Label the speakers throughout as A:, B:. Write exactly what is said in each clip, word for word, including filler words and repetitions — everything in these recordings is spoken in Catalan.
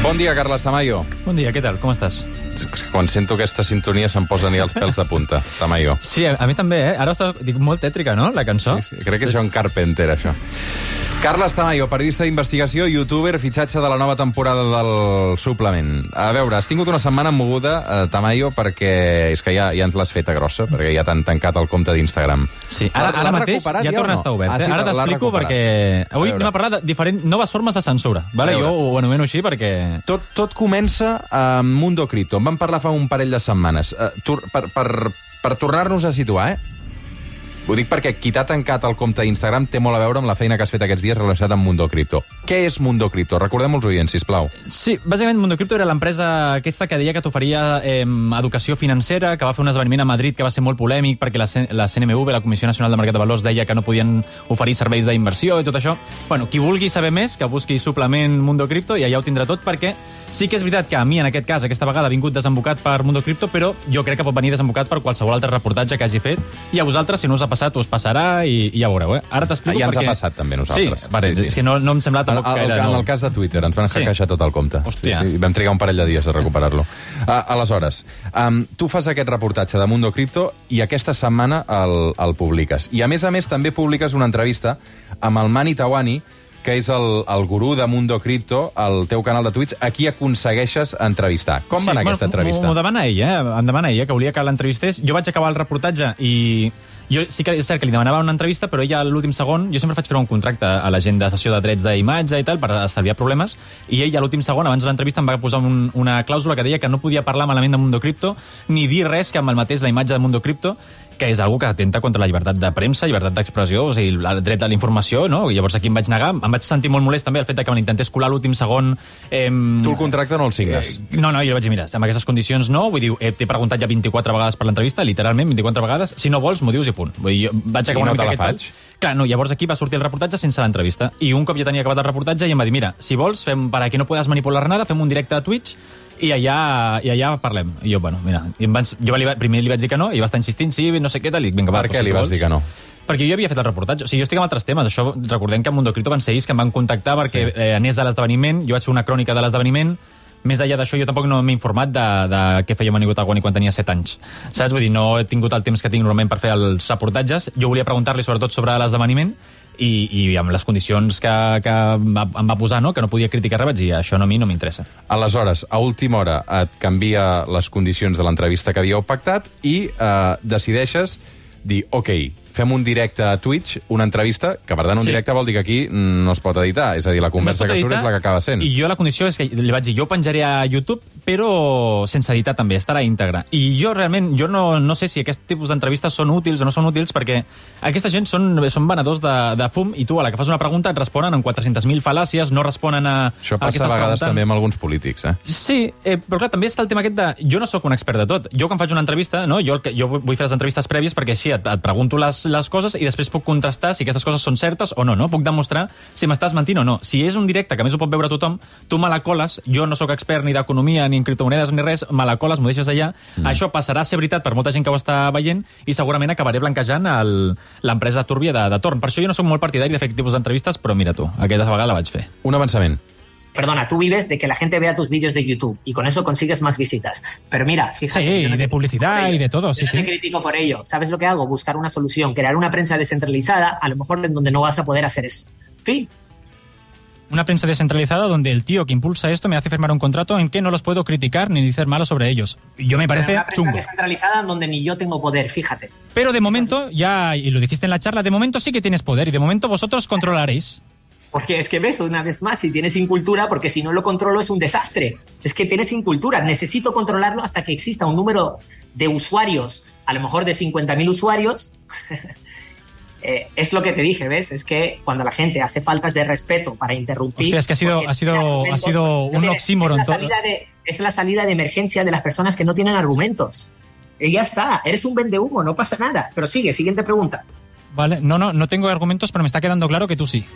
A: Bon dia, Carles Tamayo.
B: Bon dia, què tal? Com estàs?
A: Quan sento aquesta sintonia se'm posen ni els pèls de punta, Tamayo.
B: Sí, a mi també, eh? Ara està, dic, molt tètrica, no?, la cançó.
A: Sí, sí, crec que és John Carpenter, això. Carles Tamayo, periodista d'investigació, youtuber, fitxatge de la nova temporada del Suplement. A veure, has tingut una setmana moguda, eh, Tamayo, perquè és que ja, ja ens l'has feta grossa, perquè ja t'han tancat el compte d'Instagram.
B: Sí, ara, ara mateix ja torna a estar obert.
A: Ah, sí,
B: eh? Ara t'explico perquè avui anem a parlar de diferents noves formes de censura. Vale? Jo ho anomeno així perquè...
A: Tot, tot comença a Mundo Cripto. En vam parlar fa un parell de setmanes. Uh, tur per per, per tornar-nos a situar, eh? Ho dic perquè qui t'ha tancat el compte d'Instagram té molt a veure amb la feina que has fet aquests dies relacionat amb Mundo Cripto. Què és Mundo Cripto? Recordem els oients, sisplau.
B: Sí, bàsicament Mundo Cripto era l'empresa aquesta que deia que t'oferia eh, educació financera, que va fer un esdeveniment a Madrid que va ser molt polèmic perquè la, C la C N M V, la Comissió Nacional de Mercat de Valors, deia que no podien oferir serveis d'inversió i tot això. Bueno, qui vulgui saber més, que busqui Suplement Mundo Cripto i allà ho tindrà tot, perquè sí que és veritat que a mi, en aquest cas, aquesta vegada ha vingut desembocat per Mundo Cripto, però jo crec que pot venir desembocat per qualsevol altre reportatge que hagi fet, i a vosaltres, si no us ha passat, us passarà i, i ja veureu, eh? Ara t'explico
A: ja
B: perquè...
A: Ja ens ha passat, també, nosaltres.
B: Sí, vale, sí, sí. És que no, no em sembla tampoc
A: el, el,
B: gaire...
A: En el cas de Twitter, ens van hackejar sí. tot el compte.
B: Hòstia.
A: Sí, sí, vam trigar un parell de dies a recuperar-lo. Uh, aleshores, um, tu fas aquest reportatge de Mundo Cripto i aquesta setmana el, el publiques. I, a més a més, també publiques una entrevista amb el Mani Tawani, que és el, el gurú de Mundo Cripto, al teu canal de Twitch, a qui aconsegueixes entrevistar. Com sí, va anar aquesta entrevista?
B: M'ho demana ell, eh? Em demana ell, que volia que l'entrevistés. Jo vaig acabar el reportatge i... Jo sí que és cert que li demanava una entrevista, però ella a l'últim segon... Jo sempre faig fer un contracte a la gent de sessió de drets d'imatge i tal, per estalviar problemes, i ell a l'últim segon, abans de l'entrevista, em va posar un, una clàusula que deia que no podia parlar malament de Mundo Cripto, ni dir res que malmetés la imatge de Mundo Cripto, que és algo que atenta contra la llibertat de premsa, llibertat d'expressió, o sigui, el dret a la informació, no? I llavors aquí em vaig negar. Em vaig sentir molt molest també el fet que me l'intentés colar a l'últim segon. Eh,
A: tu el contracte no el signes?
B: Eh, no, no, jo vaig dir, mira, amb aquestes condicions no, vull dir, eh, t'he preguntat ja vint-i-quatre vegades per l'entrevista, literalment vint-i-quatre vegades, si no vols m'ho dius i punt. Vull dir, jo vaig acabar una mica aquest faig. Clar, no, llavors aquí va sortir el reportatge sense l'entrevista, i un cop ja tenia acabat el reportatge i em va dir, mira, si vols, fem, para que no puedas manipular nada, fem un directe a Twitch i allà, i allà parlem. I jo, bueno, mira, i em vaig, jo li, primer li vaig dir que no, i va estar insistint, sí, no sé què tal, i vinga, va,
A: per què li vas dir que no?
B: Perquè jo havia fet el reportatge. O sigui, jo estic amb altres temes. Això, recordem que a Mundo Cripto van ser ells que em van contactar perquè sí. eh, anés a l'esdeveniment, jo vaig fer una crònica de l'esdeveniment. Més enllà d'això, jo tampoc no m'he informat de, de què feia Mani Tawani quan tenia set anys. Saps? Vull dir, no he tingut el temps que tinc normalment per fer els reportatges. Jo volia preguntar-li sobretot sobre l'esdeveniment i, i amb les condicions que, que em va posar, no? Que no podia criticar res, vaig dir, això no, a mi no m'interessa.
A: Aleshores, a última hora et canvia les condicions de l'entrevista que havíeu pactat i eh, decideixes dir, ok, fem un directe a Twitch, una entrevista, que per tant un sí. directe vol dir que aquí no es pot editar, és a dir, la conversa no que surt és la que acaba sent.
B: I jo la condició és que li vaig dir, jo penjaré a YouTube, però sense editar també, estarà íntegre. I jo realment, jo no, no sé si aquest tipus d'entrevistes són útils o no són útils, perquè aquesta gent són, són venedors de, de fum, i tu a la que fas una pregunta et responen amb quatre-centes mil fal·làcies, no responen a...
A: Això passa a, a vegades també amb alguns polítics, eh?
B: Sí, eh, però clar, també està el tema aquest de... Jo no sóc un expert de tot. Jo quan faig una entrevista, no? jo, jo vull fer les entrevistes prèvies perquè així et, et pregunto les, les coses i després puc contrastar si aquestes coses són certes o no, no? Puc demostrar si m'estàs mentint o no. Si és un directe, que a més ho pot veure tothom, tu me la coles, jo no sóc expert ni d'economia, ni en criptomonedes, ni res, me la coles, m'ho deixes allà, mm. això passarà a ser veritat per molta gent que ho està veient i segurament acabaré blanquejant l'empresa túrbia de, de torn. Per això jo no soc molt partidari de fer aquest tipus d'entrevistes, però mira tu, aquesta vegada la vaig fer.
A: Un avançament.
C: Perdona, tú vives de que la gente vea tus vídeos de YouTube y con eso consigues más visitas. Pero mira, fíjate...
B: Sí,
C: no
B: y de publicidad y de todo, sí,
C: yo
B: sí.
C: no te critico por ello. ¿Sabes lo que hago? Buscar una solución, crear una prensa descentralizada, a lo mejor en donde no vas a poder hacer eso. ¿Sí?
B: Una prensa descentralizada donde el tío que impulsa esto me hace firmar un contrato en que no los puedo criticar ni decir malo sobre ellos. Yo me parece
C: una prensa
B: chungo.
C: descentralizada donde ni yo tengo poder, fíjate.
B: Pero de momento, ya, y lo dijiste en la charla, de momento sí que tienes poder y de momento vosotros controlaréis.
C: Porque es que ves, una vez más, si tienes incultura, porque si no lo controlo es un desastre. Es que tienes incultura, necesito controlarlo hasta que exista un número de usuarios, a lo mejor de cincuenta mil usuarios. eh, es lo que te dije, ¿ves? Es que cuando la gente hace faltas de respeto para interrumpir...
B: Hostia, es que ha sido, ha sido, ha sido un oxímoron.
C: Es la, salida de, es la salida de emergencia de las personas que no tienen argumentos. Y ya está, eres un vendehumo, no pasa nada. Pero sigue, siguiente pregunta.
B: Vale, no, no, no tengo argumentos, pero me está quedando claro que tú sí.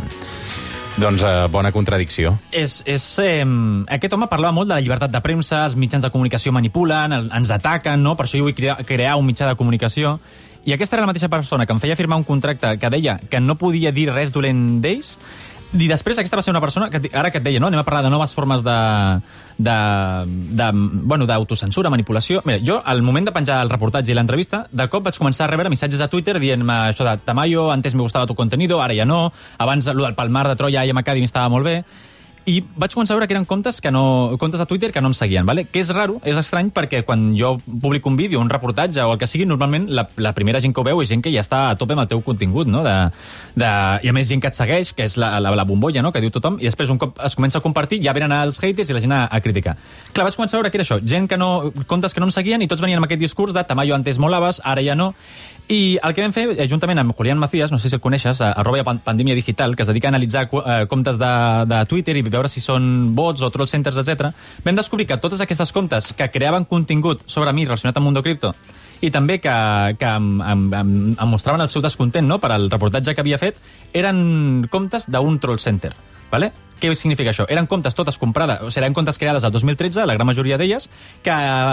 A: Doncs eh, bona contradicció.
B: És, és, eh, aquest home parlava molt de la llibertat de premsa, els mitjans de comunicació manipulen, el, ens ataquen, no? Per això jo vull crear, crear un mitjà de comunicació. I aquesta era la mateixa persona que em feia firmar un contracte que deia que no podia dir res dolent d'ells, I després aquesta va ser una persona, que ara que et deia, no? Anem a parlar de noves formes de, de, de, bueno, d'autocensura, manipulació. Mira, jo, al moment de penjar el reportatge i l'entrevista, de cop vaig començar a rebre missatges a Twitter dient-me això de Tamayo, antes me gustava tu contenido, ara ja no, abans el del Palmar de Troya I M Academy estava molt bé. I vaig començar a veure que eren comptes que no, comptes de Twitter que no em seguien, ¿vale? Que és raro, és estrany, perquè quan jo publico un vídeo, un reportatge o el que sigui, normalment la, la primera gent que ho veu és gent que ja està a tope amb el teu contingut, no? De, de, I a més gent que et segueix, que és la, la, la bombolla, no? Que diu tothom, i després un cop es comença a compartir ja venen els haters i la gent a, a criticar. Clar, vaig començar a veure que era això, gent que no, comptes que no em seguien i tots venien amb aquest discurs de Tamayo antes molaves, ara ja no. I el que vam fer, juntament amb Julián Macías, no sé si el coneixes, arroba Pandèmia Digital, que es dedica a analitzar eh, comptes de, de Twitter i veure si són bots o troll centers, etcètera, vam descobrir que totes aquestes comptes que creaven contingut sobre mi relacionat amb Mundo Cripto i també que, que em, em, em, em mostraven el seu descontent, no?, per al reportatge que havia fet, eren comptes d'un troll center, ¿vale? Què significa això? Eren comptes totes comprades, o sigui, eren comptes creades al dos mil tretze, la gran majoria d'elles, que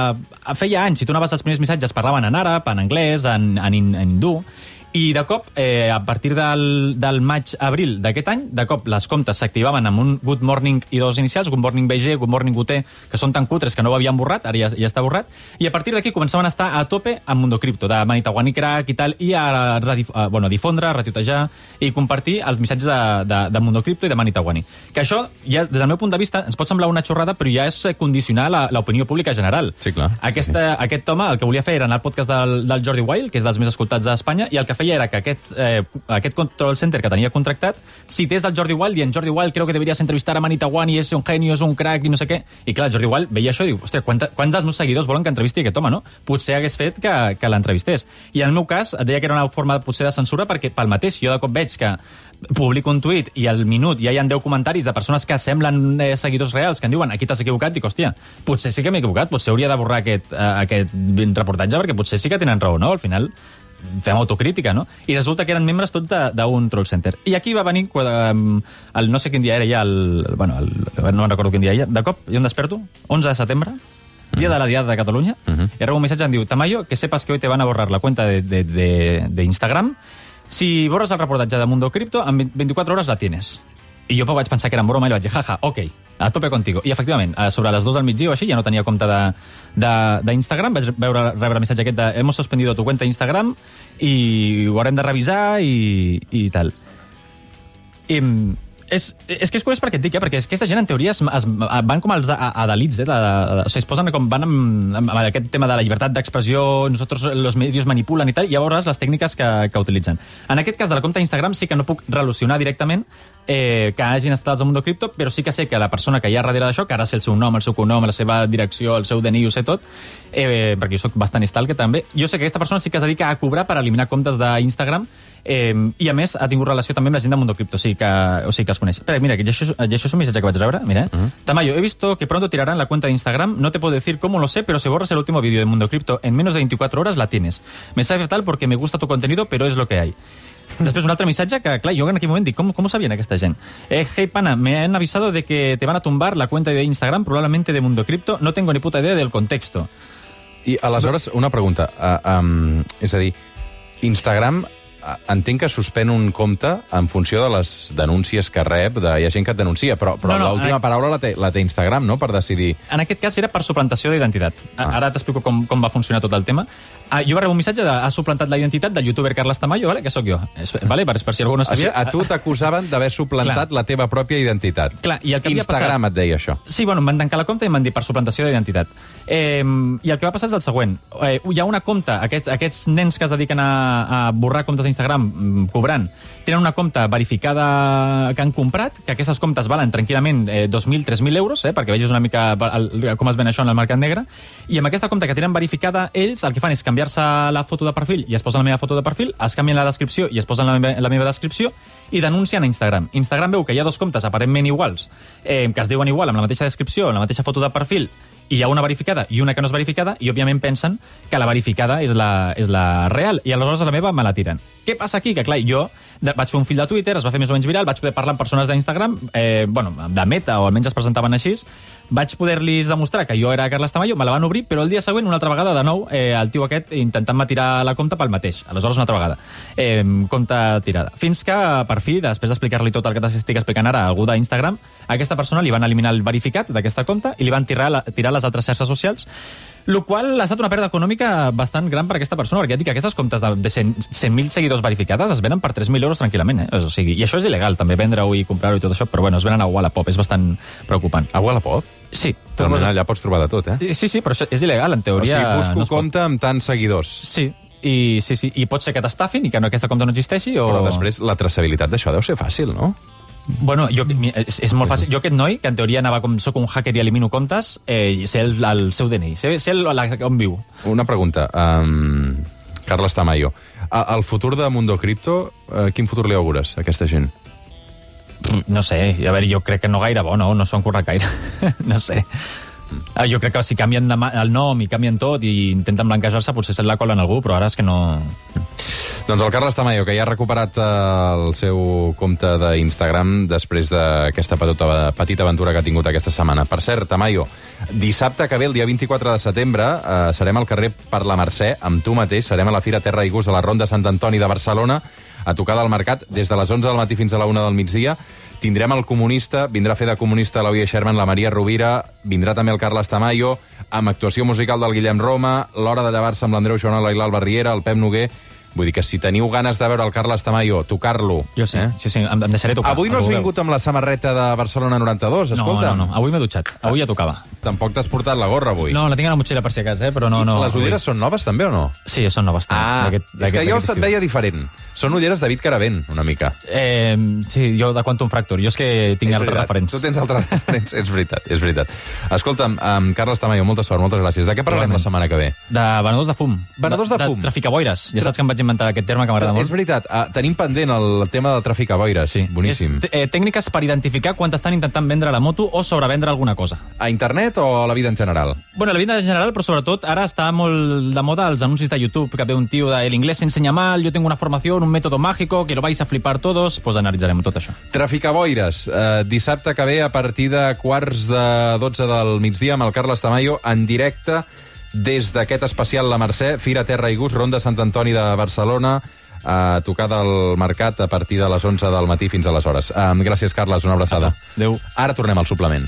B: feia anys, si tu anaves als primers missatges, parlaven en àrab, en anglès, en, en, en hindú, i de cop, eh, a partir del, del maig-abril d'aquest any, de cop les comptes s'activaven amb un Good Morning i dos inicials, Good Morning B G, Good Morning U T, que són tan cutres que no ho havien borrat, ara ja, ja està borrat, i a partir d'aquí començaven a estar a tope amb Mundo Cripto, de Manitawani Crack i tal, i a, a, a bueno, difondre, a retiotejar i compartir els missatges de, de, de Mundo Cripto i de Manitawani. Que això, ja, des del meu punt de vista, ens pot semblar una xorrada, però ja és condicionar l'opinió pública general.
A: Sí, clar.
B: Aquesta,
A: sí.
B: Aquest home el que volia fer era anar al podcast del, del Jordi Wild, que és dels més escoltats d'Espanya, i el que feia era que aquest, eh, aquest control center que tenia contractat cités del Jordi Wild dient Jordi Wild, creo que deberías entrevistar a Manitawani, és un genio, és un crack i no sé què. I clar, el Jordi Wild veia això i diu, hòstia, quants, quants dels meus seguidors volen que entrevisti aquest home, no? Potser hagués fet que, que l'entrevistés. I en el meu cas, et deia que era una forma potser de censura perquè pel mateix, jo de cop veig que publico un tuit i al minut ja hi ha deu comentaris de persones que semblen eh, seguidors reals que em diuen, aquí t'has equivocat, dic, hòstia, potser sí que m'he equivocat, potser hauria de borrar aquest, eh, aquest reportatge perquè potser sí que tenen raó, no? Al final fem autocrítica, no? I resulta que eren membres tots d'un troll center. I aquí va venir, um, el no sé quin dia era ja, el, bueno, el, no me'n recordo quin dia era, de cop, jo em desperto, onze de setembre, dia de la Diada de Catalunya, uh-huh. I rebo un missatge que em diu, Tamayo, que sepas que hoy te van a borrar la cuenta de, de, de, de Instagram, si borres el reportatge de Mundo Cripto, en veinticuatro horas la tienes. I jo vaig pensar que era en broma i li vaig dir, jaja, ok, a tope contigo. I efectivament, sobre les dues del migdia o així, ja no tenia compte d'Instagram, vaig veure, rebre el missatge aquest de hemos suspendido tu cuenta d'Instagram i ho haurem de revisar i, i tal. I, és, és que és curiós perquè et dic, eh? Perquè aquesta gent en teoria es, es, van com els adalits, eh? De, de, o sigui, es posen com van amb, amb aquest tema de la llibertat d'expressió, nosaltres los medios manipulen i tal, i llavors les tècniques que, que utilitzen. En aquest cas de la compte d'Instagram sí que no puc relacionar directament eh, que hagin estat al Mundo Cripto, però sí que sé que la persona que hi ha darrere d'això, que ara sé el seu nom, el seu cognom, la seva direcció, el seu D N I, ho sé tot, eh, perquè jo soc bastant stalker també, jo sé que aquesta persona sí que es dedica a cobrar per eliminar comptes d'Instagram, eh, i a més ha tingut relació també amb la gent de Mundo Cripto, sí que, o sigui que els coneix. Espera, mira, que això, això és un missatge que vaig rebre, mira, eh? Uh-huh. Tamayo, he visto que pronto tirarán la cuenta de Instagram, no te puedo decir cómo lo sé, pero si borras el último vídeo de Mundo Cripto en menos de veinticuatro horas la tienes. Me sabe fatal porque me gusta tu contenido, pero es lo que hay. Després un altre missatge que, clar, jo en aquell moment dic, com, com ho sabien aquesta gent? Eh, hey, pana, me han avisado de que te van a tumbar la cuenta de Instagram, probablemente de Mundo Cripto, no tengo ni puta idea del contexto.
A: I aleshores, una pregunta. Uh, um, és a dir, Instagram entenc que suspèn un compte en funció de les denúncies que rep, de, hi ha gent que et denuncia, però, però no, no, l'última en... paraula la té, la té Instagram, no?, per decidir...
B: En aquest cas era per suplantació d'identitat. Ah. Ara t'explico com, com va funcionar tot el tema. Ah, jo va rebre un missatge de ha suplantat la identitat del youtuber Carles Tamayo, vale? Que sóc jo. Es, vale? per, per si algú no sabia.
A: O sigui, a tu t'acusaven d'haver suplantat la teva pròpia identitat.
B: Clar, i el que
A: Instagram
B: havia
A: passat... et deia això.
B: Sí, bueno, em van tancar la compte i em van dir per suplantació d'identitat. Eh, I el que va passar és el següent. Eh, hi ha una compte, aquests, aquests nens que es dediquen a, a borrar comptes d'Instagram cobrant, tenen una compte verificada que han comprat, que aquestes comptes valen tranquil·lament eh, dos mil, tres mil euros, eh, perquè vegis una mica el, com es ven això en el mercat negre, i amb aquesta compte que tenen verificada ells, el que fan és canviar-se la foto de perfil i es posen la meva foto de perfil, es canvien la descripció i es posen la meva, la meva descripció i denuncien a Instagram. Instagram veu que hi ha dos comptes aparentment iguals, eh, que es diuen igual, amb la mateixa descripció, amb la mateixa foto de perfil, i hi ha una verificada i una que no és verificada, i òbviament pensen que la verificada és la, és la real, i aleshores la meva me la tiren. Què passa aquí? Que clar, jo de, vaig fer un fil de Twitter, es va fer més o menys viral, vaig poder parlar amb persones d'Instagram, eh, bueno, de Meta, o almenys es presentaven així, Vaig poder-los demostrar que jo era Carles Tamayo, me la van obrir, però el dia següent, una altra vegada, de nou, eh, el tio aquest intentant-me tirar la compta pel mateix. Aleshores, una altra vegada. Eh, compta tirada. Fins que, per fi, després d'explicar-li tot el que t'estic explicant ara a algú d'Instagram, a aquesta persona li van eliminar el verificat d'aquesta compta i li van tirar, la, tirar les altres xarxes socials, el qual ha estat una pèrdua econòmica bastant gran per aquesta persona, perquè ja dic que aquestes comptes de, de cent mil seguidors verificades es venen per tres mil euros tranquil·lament, eh? O sigui, i això és il·legal, també, vendre-ho i comprar-ho i tot això, però bueno, es venen a Wallapop, és bastant preocupant.
A: A Wallapop?
B: Sí.
A: Realment allà pots trobar de tot, eh?
B: Sí, sí, però això és il·legal, en teoria.
A: O sigui, busco
B: no
A: compte amb tants seguidors.
B: Sí, i, sí, sí, i pot ser que t'estafin i que no, aquesta compte no existeixi o...
A: Però després la traçabilitat d'això deu ser fàcil, no?
B: Bueno, jo, és, és molt fàcil. Jo aquest noi, que en teoria anava com soc un hacker i elimino comptes, eh, sé el, el seu D N I, sé, sé el, la, on viu.
A: Una pregunta. Um, Carles Tamayo, el futur de Mundo Cripto, uh, quin futur li augures a aquesta gent?
B: No sé, a veure, jo crec que no gaire bo, no? No s'ho han currat gaire. No sé. Jo crec que si canvien el nom i canvien tot i intenten blanquejar-se, potser se la colen algú, però ara és que no...
A: Doncs el Carles Tamayo, que ja ha recuperat el seu compte d'Instagram després d'aquesta petita, petita aventura que ha tingut aquesta setmana. Per cert, Tamayo, dissabte que ve, el dia vint-i-quatre de setembre, eh, serem al carrer per la Mercè, amb tu mateix, serem a la Fira Terra i Gust a la Ronda Sant Antoni de Barcelona, a tocar del mercat des de les onze del matí fins a la una del migdia. Tindrem el comunista, vindrà a fer de comunista l'Oia Sherman, la Maria Rovira, vindrà també el Carles Tamayo, amb actuació musical del Guillem Roma, l'Hora de llevar-se amb l'Andreu Joanola i l'Alba Riera, el Pep Noguer. Vull dir que si teniu ganes de veure el Carles Tamayo, tocar-lo...
B: Jo sí, eh? sí, sí, em, em deixaré tocar.
A: Avui no has vingut amb la samarreta de Barcelona noranta-dos, escolta.
B: No, no, no, avui m'he dutxat, avui ja tocava.
A: Tampoc t'has portat la gorra avui.
B: No, la tinc a la motxilla per si a casa, eh? Però no, no.
A: Les ulleres són noves també o no?
B: Sí, són noves també.
A: Ah, és que jo se't veia diferent. Són ulleres de David Caravent, una mica.
B: Eh, sí, jo de Quantum Fracture. Jo és que tinc és altres
A: veritat.
B: referents.
A: Tu tens altres referents, és veritat, és veritat. Escolta'm, um, Carles Tamayo, molta sort, moltes gràcies. De què parlarem la setmana que ve?
B: De venedors de fum.
A: Venedors de, de fum.
B: De traficaboires. Ja saps que em vaig inventar aquest terme que m'agrada molt.
A: És veritat, uh, tenim pendent el tema del traficaboires.
B: Sí.
A: Boníssim.
B: És, eh, tècniques per identificar quan t'estan intentant vendre la moto o sobrevendre alguna cosa.
A: A internet o a la vida en general?
B: Bueno, a la vida en general, però sobretot ara està molt de moda els anuncis de YouTube, que ve un tio de el inglés se enseña mal, yo tengo una formación, un método mágico, que lo vais a flipar todos, pues analitzarem tot això.
A: Traficaboires, eh, dissabte que ve a partir de quarts de dotze del migdia amb el Carles Tamayo en directe des d'aquest especial La Mercè, Fira Terra i Gust, Ronda Sant Antoni de Barcelona, a tocar del mercat a partir de les onze del matí fins a les hores. Um, gràcies, Carles, una abraçada.
B: Adéu.
A: Ara tornem al suplement.